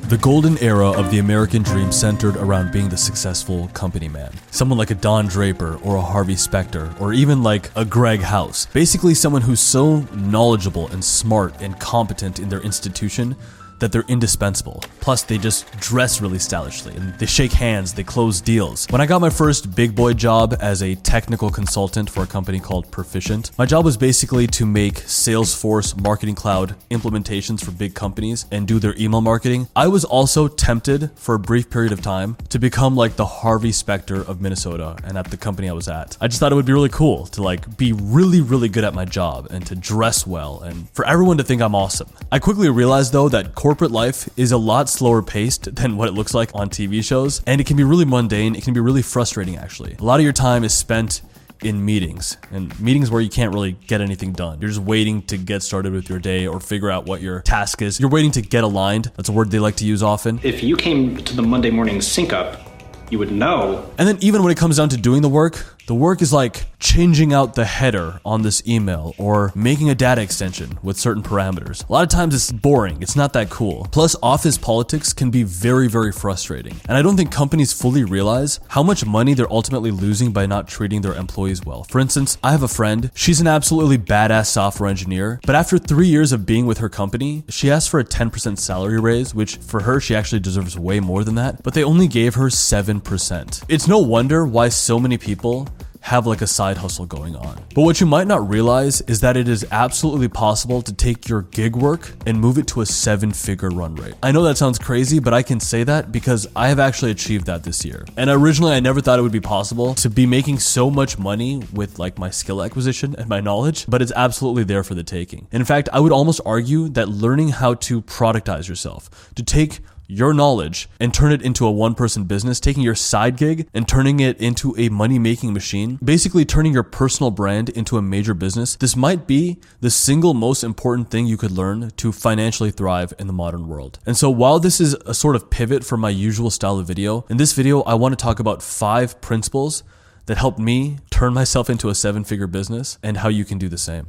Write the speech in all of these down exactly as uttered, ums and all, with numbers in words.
The golden era of the American dream centered around being the successful company man. Someone like a Don Draper or a Harvey Specter, or even like a Greg House. Basically someone who's so knowledgeable and smart and competent in their institution that they're indispensable. Plus, they just dress really stylishly, and they shake hands, they close deals. When I got my first big boy job as a technical consultant for a company called Perficient, my job was basically to make Salesforce Marketing Cloud implementations for big companies and do their email marketing. I was also tempted for a brief period of time to become like the Harvey Specter of Minnesota and at the company I was at. I just thought it would be really cool to like be really, really good at my job and to dress well and for everyone to think I'm awesome. I quickly realized though that corporate life is a lot slower paced than what it looks like on T V shows, and it can be really mundane. It can be really frustrating, actually. A lot of your time is spent in meetings, and meetings where you can't really get anything done. You're just waiting to get started with your day or figure out what your task is. You're waiting to get aligned. That's a word they like to use often. If you came to the Monday morning sync up, you would know. And then even when it comes down to doing the work, the work is like changing out the header on this email or making a data extension with certain parameters. A lot of times it's boring. It's not that cool. Plus, office politics can be very, very frustrating. And I don't think companies fully realize how much money they're ultimately losing by not treating their employees well. For instance, I have a friend. She's an absolutely badass software engineer, but after three years of being with her company, she asked for a ten percent salary raise, which for her, she actually deserves way more than that, but they only gave her seven percent. It's no wonder why so many people have like a side hustle going on. But what you might not realize is that it is absolutely possible to take your gig work and move it to a seven figure run rate. I know that sounds crazy, but I can say that because I have actually achieved that this year. And originally I never thought it would be possible to be making so much money with like my skill acquisition and my knowledge, but it's absolutely there for the taking. And in fact, I would almost argue that learning how to productize yourself, to take your knowledge and turn it into a one-person business, taking your side gig and turning it into a money-making machine, basically turning your personal brand into a major business. This might be the single most important thing you could learn to financially thrive in the modern world. And so while this is a sort of pivot from my usual style of video, in this video, I want to talk about five principles that helped me turn myself into a seven-figure business and how you can do the same.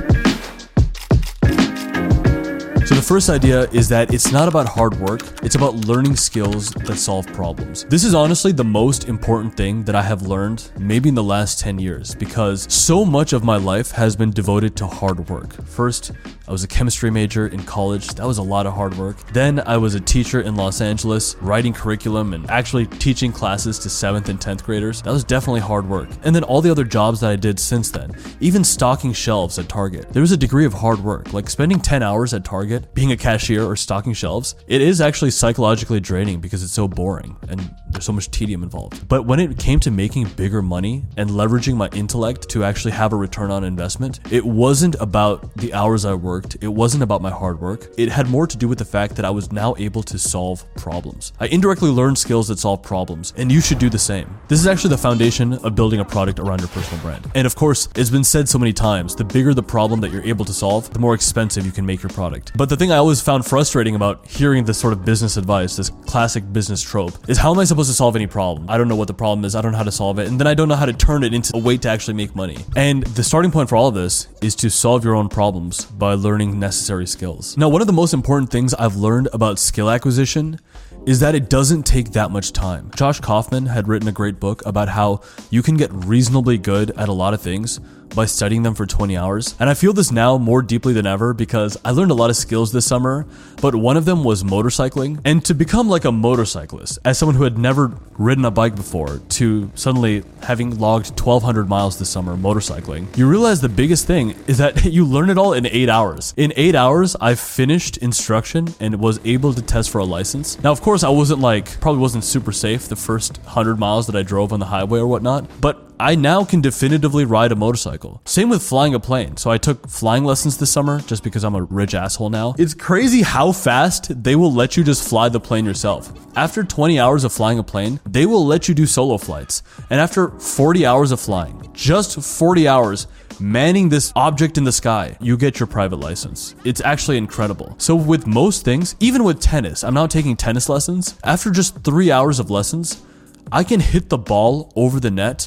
So the first idea is that it's not about hard work, it's about learning skills that solve problems. This is honestly the most important thing that I have learned maybe in the last ten years, because so much of my life has been devoted to hard work. First, I was a chemistry major in college. That was a lot of hard work. Then I was a teacher in Los Angeles, writing curriculum and actually teaching classes to seventh and tenth graders. That was definitely hard work. And then all the other jobs that I did since then, even stocking shelves at Target. There was a degree of hard work, like spending ten hours at Target being a cashier or stocking shelves. It is actually psychologically draining because it's so boring and there's so much tedium involved. But when it came to making bigger money and leveraging my intellect to actually have a return on investment, it wasn't about the hours I worked. It wasn't about my hard work. It had more to do with the fact that I was now able to solve problems. I indirectly learned skills that solve problems, and you should do the same. This is actually the foundation of building a product around your personal brand. And of course, it's been said so many times, the bigger the problem that you're able to solve, the more expensive you can make your product. But the thing I always found frustrating about hearing this sort of business advice, this classic business trope, is how am I supposed to solve any problem? I don't know what the problem is, I don't know how to solve it, and then I don't know how to turn it into a way to actually make money. And the starting point for all of this is to solve your own problems by learning necessary skills. Now, one of the most important things I've learned about skill acquisition is that it doesn't take that much time. Josh Kaufman had written a great book about how you can get reasonably good at a lot of things by studying them for twenty hours. And I feel this now more deeply than ever because I learned a lot of skills this summer, but one of them was motorcycling. And to become like a motorcyclist, as someone who had never ridden a bike before, to suddenly having logged twelve hundred miles this summer motorcycling, you realize the biggest thing is that you learn it all in eight hours. In eight hours, I finished instruction and was able to test for a license. Now, of course, I wasn't like, probably wasn't super safe the first one hundred miles that I drove on the highway or whatnot, but I now can definitively ride a motorcycle. Same with flying a plane. So I took flying lessons this summer just because I'm a rich asshole now. It's crazy how fast they will let you just fly the plane yourself. After twenty hours of flying a plane, they will let you do solo flights. And after forty hours of flying, just forty hours, manning this object in the sky, you get your private license. It's actually incredible. So with most things, even with tennis, I'm now taking tennis lessons. After just three hours of lessons, I can hit the ball over the net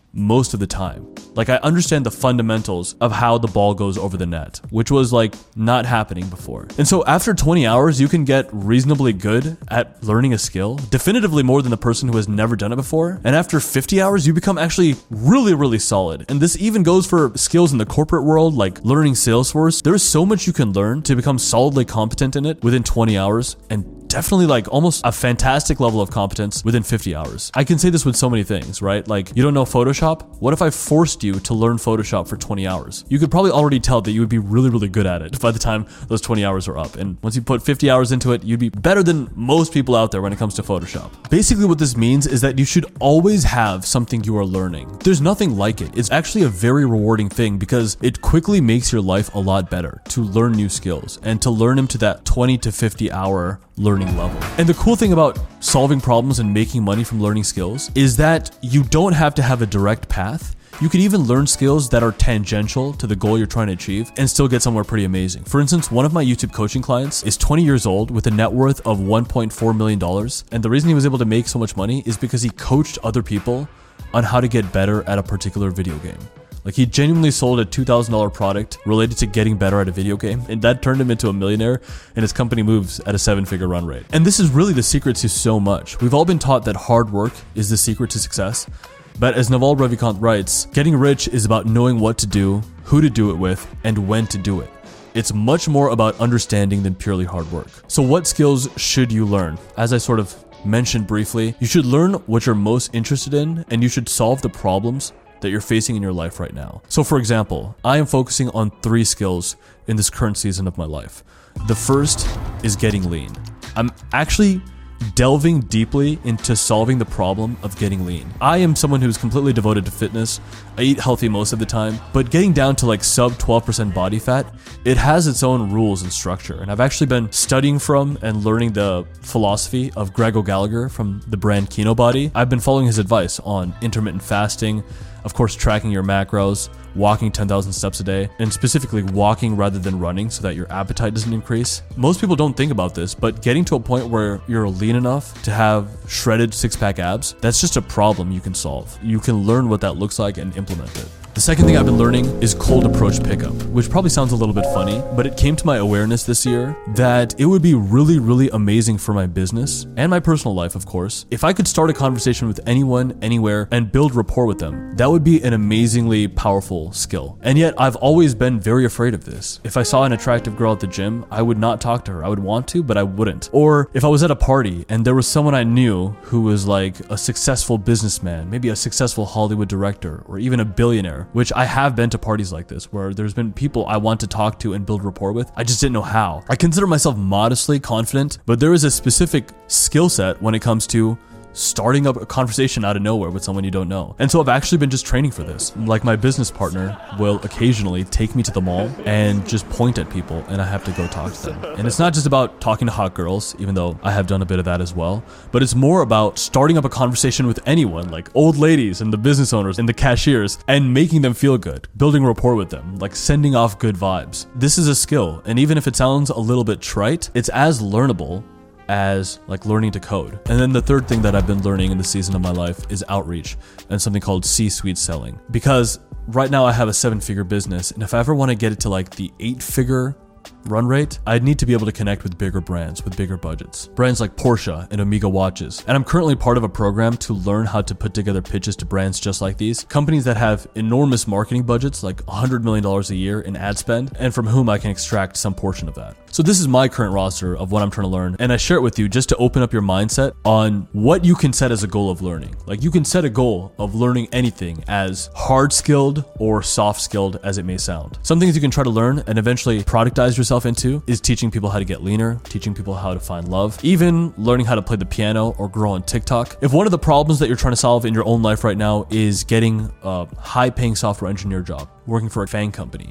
most of the time. Like, I understand the fundamentals of how the ball goes over the net, which was like not happening before. And so after twenty hours, you can get reasonably good at learning a skill, definitively more than the person who has never done it before. And after fifty hours, you become actually really, really solid. And this even goes for skills in the corporate world, like learning Salesforce. There's so much you can learn to become solidly competent in it within twenty hours, and definitely like almost a fantastic level of competence within fifty hours. I can say this with so many things, right? Like, you don't know Photoshop? What if I forced you to learn Photoshop for twenty hours? You could probably already tell that you would be really, really good at it by the time those twenty hours are up. And once you put fifty hours into it, you'd be better than most people out there when it comes to Photoshop. Basically, what this means is that you should always have something you are learning. There's nothing like it. It's actually a very rewarding thing because it quickly makes your life a lot better to learn new skills and to learn them to that twenty to fifty hour learning level. And the cool thing about solving problems and making money from learning skills is that you don't have to have a direct path. You can even learn skills that are tangential to the goal you're trying to achieve and still get somewhere pretty amazing. For instance, one of my YouTube coaching clients is twenty years old with a net worth of one point four million dollars. And the reason he was able to make so much money is because he coached other people on how to get better at a particular video game. Like, he genuinely sold a two thousand dollars product related to getting better at a video game, and that turned him into a millionaire, and his company moves at a seven-figure run rate. And this is really the secret to so much. We've all been taught that hard work is the secret to success, but as Naval Ravikant writes, getting rich is about knowing what to do, who to do it with, and when to do it. It's much more about understanding than purely hard work. So what skills should you learn? As I sort of mentioned briefly, you should learn what you're most interested in, and you should solve the problems that you're facing in your life right now. So for example, I am focusing on three skills in this current season of my life. The first is getting lean. I'm actually delving deeply into solving the problem of getting lean. I am someone who's completely devoted to fitness. I eat healthy most of the time, but getting down to like sub twelve percent body fat, it has its own rules and structure. And I've actually been studying from and learning the philosophy of Greg O'Gallagher from the brand Kinobody. I've been following his advice on intermittent fasting, of course, tracking your macros, walking ten thousand steps a day, and specifically walking rather than running so that your appetite doesn't increase. Most people don't think about this, but getting to a point where you're lean enough to have shredded six-pack abs, that's just a problem you can solve. You can learn what that looks like and implement it. The second thing I've been learning is cold approach pickup, which probably sounds a little bit funny, but it came to my awareness this year that it would be really, really amazing for my business and my personal life, of course, if I could start a conversation with anyone, anywhere, and build rapport with them. That would be an amazingly powerful skill. And yet, I've always been very afraid of this. If I saw an attractive girl at the gym, I would not talk to her. I would want to, but I wouldn't. Or if I was at a party and there was someone I knew who was like a successful businessman, maybe a successful Hollywood director, or even a billionaire, which I have been to parties like this where there's been people I want to talk to and build rapport with. I just didn't know how. I consider myself modestly confident, but there is a specific skill set when it comes to starting up a conversation out of nowhere with someone you don't know. And so I've actually been just training for this. Like, my business partner will occasionally take me to the mall and just point at people, and I have to go talk to them. And it's not just about talking to hot girls, even though I have done a bit of that as well, but it's more about starting up a conversation with anyone, like old ladies and the business owners and the cashiers, and making them feel good, building rapport with them, like sending off good vibes. This is a skill, and even if it sounds a little bit trite, it's as learnable as like learning to code. And then the third thing that I've been learning in this season of my life is outreach and something called C-suite selling. Because right now I have a seven-figure business, and if I ever want to get it to like the eight-figure run rate, I'd need to be able to connect with bigger brands with bigger budgets. Brands like Porsche and Omega watches. And I'm currently part of a program to learn how to put together pitches to brands just like these. Companies that have enormous marketing budgets, like one hundred million dollars a year in ad spend, and from whom I can extract some portion of that. So this is my current roster of what I'm trying to learn, and I share it with you just to open up your mindset on what you can set as a goal of learning. Like, you can set a goal of learning anything as hard-skilled or soft-skilled as it may sound. Some things you can try to learn and eventually productize yourself into is teaching people how to get leaner, teaching people how to find love, even learning how to play the piano or grow on TikTok. If one of the problems that you're trying to solve in your own life right now is getting a high-paying software engineer job, working for a FANG company,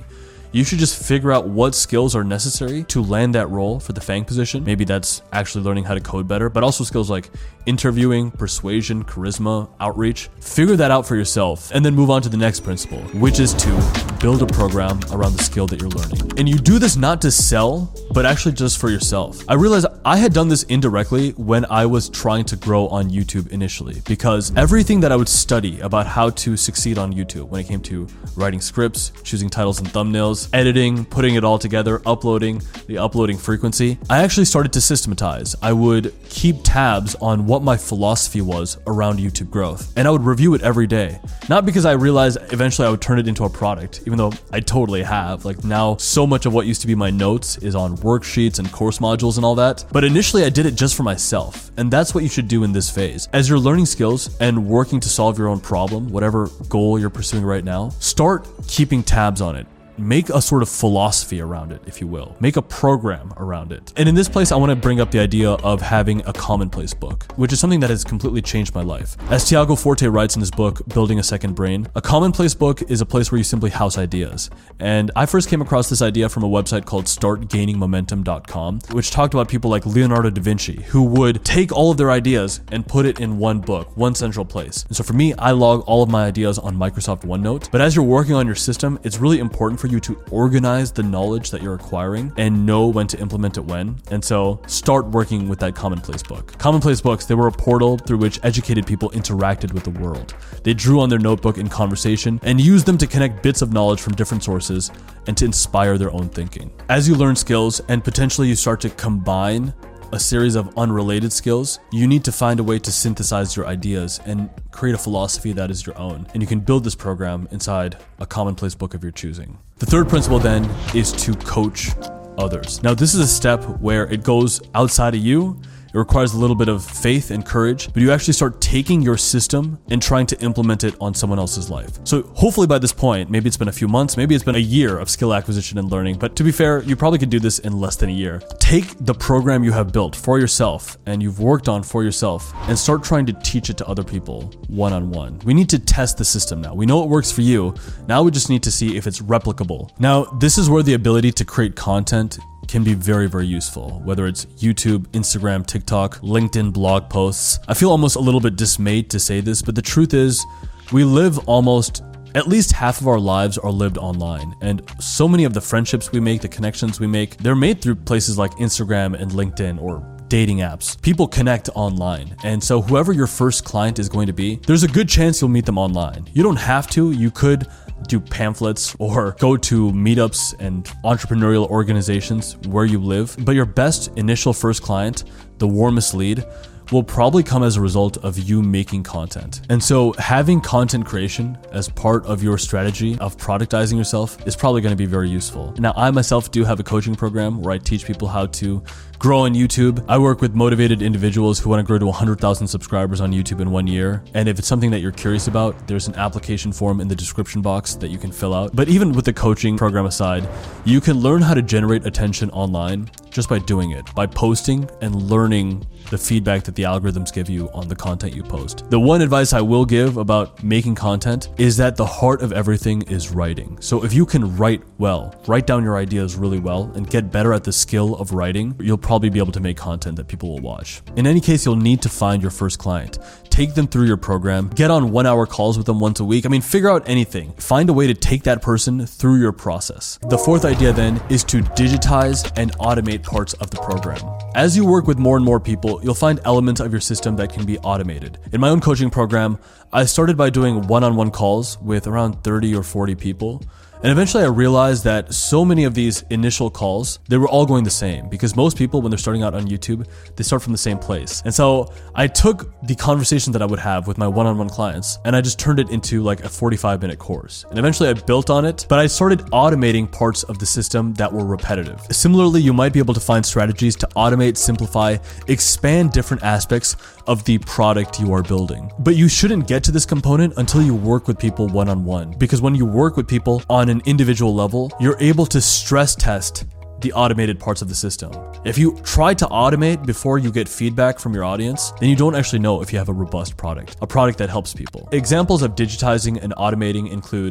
You should just figure out what skills are necessary to land that role for the FANG position. Maybe that's actually learning how to code better, but also skills like interviewing, persuasion, charisma, outreach. Figure that out for yourself and then move on to the next principle, which is to build a program around the skill that you're learning. And you do this not to sell, but actually just for yourself. I realized I had done this indirectly when I was trying to grow on YouTube initially, because everything that I would study about how to succeed on YouTube when it came to writing scripts, choosing titles and thumbnails, editing, putting it all together, uploading, the uploading frequency, I actually started to systematize. I would keep tabs on what my philosophy was around YouTube growth, and I would review it every day. Not because I realized eventually I would turn it into a product, even though I totally have. Like now, so much of what used to be my notes is on worksheets and course modules and all that. But initially I did it just for myself. And that's what you should do in this phase. As you're learning skills and working to solve your own problem, whatever goal you're pursuing right now, start keeping tabs on it. Make a sort of philosophy around it, if you will. Make a program around it. And in this place, I want to bring up the idea of having a commonplace book, which is something that has completely changed my life. As Tiago Forte writes in his book, Building a Second Brain, a commonplace book is a place where you simply house ideas. And I first came across this idea from a website called start gaining momentum dot com, which talked about people like Leonardo da Vinci, who would take all of their ideas and put it in one book, one central place. And so for me, I log all of my ideas on Microsoft OneNote. But as you're working on your system, it's really important for you to organize the knowledge that you're acquiring and know when to implement it when. And so start working with that commonplace book. Commonplace books, they were a portal through which educated people interacted with the world. They drew on their notebook in conversation and used them to connect bits of knowledge from different sources and to inspire their own thinking. As you learn skills and potentially you start to combine a series of unrelated skills, you need to find a way to synthesize your ideas and create a philosophy that is your own. And you can build this program inside a commonplace book of your choosing. The third principle then is to coach others. Now, this is a step where it goes outside of you. It requires a little bit of faith and courage, but you actually start taking your system and trying to implement it on someone else's life. So hopefully by this point, maybe it's been a few months, maybe it's been a year of skill acquisition and learning, but to be fair, you probably could do this in less than a year. Take the program you have built for yourself and you've worked on for yourself and start trying to teach it to other people one-on-one. We need to test the system now. We know it works for you. Now we just need to see if it's replicable. Now, this is where the ability to create content can be very, very useful, whether it's YouTube, Instagram, TikTok, LinkedIn blog posts. I feel almost a little bit dismayed to say this, but the truth is we live almost at least half of our lives are lived online. And so many of the friendships we make, the connections we make, they're made through places like Instagram and LinkedIn or dating apps. People connect online. And so whoever your first client is going to be, there's a good chance you'll meet them online. You don't have to. You could do pamphlets or go to meetups and entrepreneurial organizations where you live. But your best initial first client, the warmest lead, will probably come as a result of you making content. And so having content creation as part of your strategy of productizing yourself is probably going to be very useful. Now, I myself do have a coaching program where I teach people how to grow on YouTube. I work with motivated individuals who want to grow to one hundred thousand subscribers on YouTube in one year. And if it's something that you're curious about, there's an application form in the description box that you can fill out. But even with the coaching program aside, you can learn how to generate attention online just by doing it, by posting and learning the feedback that the algorithms give you on the content you post. The one advice I will give about making content is that the heart of everything is writing. So if you can write well, write down your ideas really well, and get better at the skill of writing, you'll probably be able to make content that people will watch. In any case, you'll need to find your first client. Take them through your program, get on one hour calls with them once a week. I mean, figure out anything. Find a way to take that person through your process. The fourth idea then is to digitize and automate parts of the program. As you work with more and more people, you'll find elements of your system that can be automated. In my own coaching program, I started by doing one-on-one calls with around thirty or forty people. And eventually I realized that so many of these initial calls, they were all going the same, because most people, when they're starting out on YouTube, they start from the same place. And so I took the conversation that I would have with my one-on-one clients and I just turned it into like a forty-five minute course. And eventually I built on it, but I started automating parts of the system that were repetitive. Similarly, you might be able to find strategies to automate, simplify, expand different aspects of the product you are building. But you shouldn't get to this component until you work with people one-on-one, because when you work with people on an individual level, you're able to stress test the automated parts of the system. If you try to automate before you get feedback from your audience, then you don't actually know if you have a robust product, a product that helps people. Examples of digitizing and automating include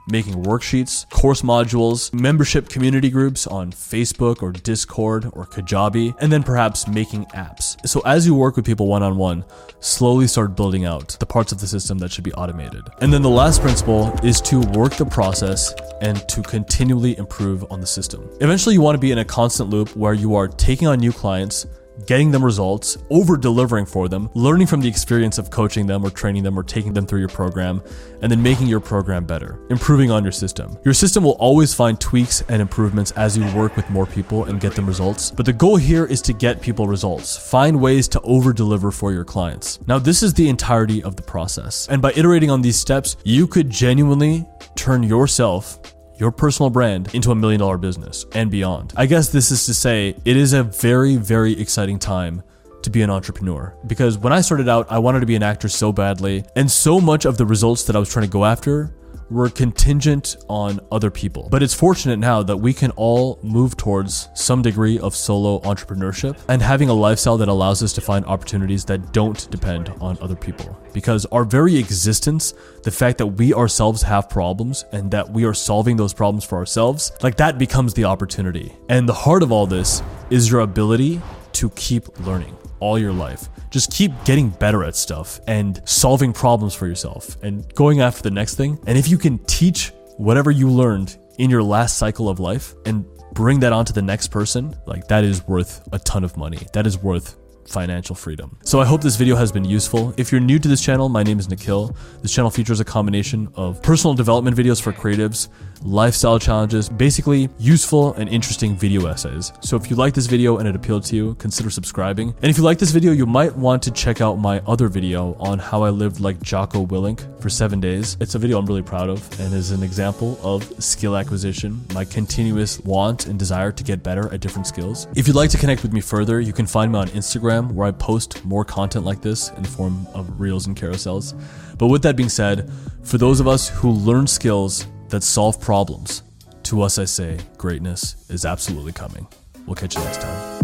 making worksheets, course modules, membership community groups on Facebook or Discord or Kajabi, and then perhaps making apps. So as you work with people one-on-one, slowly start building out the parts of the system that should be automated. And then the last principle is to work the process and to continually improve on the system. Eventually, you want to be in a constant loop where you are taking on new clients, getting them results, over-delivering for them, learning from the experience of coaching them or training them or taking them through your program, and then making your program better, improving on your system. Your system will always find tweaks and improvements as you work with more people and get them results. But the goal here is to get people results. Find ways to over-deliver for your clients. Now, this is the entirety of the process. And by iterating on these steps, you could genuinely turn yourself, your personal brand, into a million dollar business and beyond. I guess this is to say, it is a very, very exciting time to be an entrepreneur. Because when I started out, I wanted to be an actor so badly, and so much of the results that I was trying to go after were contingent on other people. But it's fortunate now that we can all move towards some degree of solo entrepreneurship and having a lifestyle that allows us to find opportunities that don't depend on other people. Because our very existence, the fact that we ourselves have problems and that we are solving those problems for ourselves, like that becomes the opportunity. And the heart of all this is your ability to keep learning all your life. Just keep getting better at stuff and solving problems for yourself and going after the next thing. And if you can teach whatever you learned in your last cycle of life and bring that on to the next person, like that is worth a ton of money. That is worth financial freedom. So I hope this video has been useful. If you're new to this channel, my name is Nikhil. This channel features a combination of personal development videos for creatives, lifestyle challenges, basically useful and interesting video essays. So if you like this video and it appealed to you, consider subscribing. And if you like this video, you might want to check out my other video on how I lived like Jocko Willink for seven days. It's a video I'm really proud of and is an example of skill acquisition, my continuous want and desire to get better at different skills. If you'd like to connect with me further, you can find me on Instagram, where I post more content like this in the form of reels and carousels. But with that being said, for those of us who learn skills that solve problems, to us I say, greatness is absolutely coming. We'll catch you next time.